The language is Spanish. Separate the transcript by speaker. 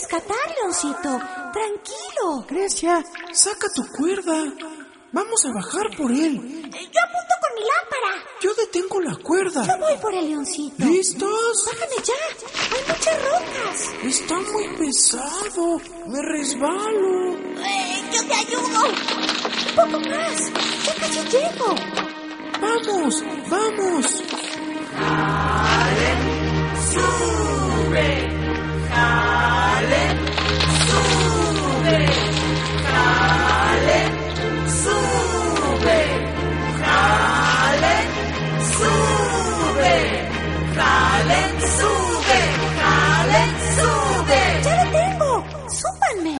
Speaker 1: rescatar, Leoncito. Tranquilo.
Speaker 2: Grecia, saca tu cuerda. Vamos a bajar por él.
Speaker 1: Yo apunto con mi lámpara.
Speaker 2: Yo detengo la cuerda.
Speaker 1: Yo voy por el Leoncito.
Speaker 2: ¿Listos?
Speaker 1: Bájame ya. Hay muchas rocas.
Speaker 2: Está muy pesado. Me resbalo.
Speaker 1: Yo te ayudo. Un poco más. Ya casi llego.
Speaker 2: ¡Vamos! ¡Vamos!
Speaker 1: ¡Sube!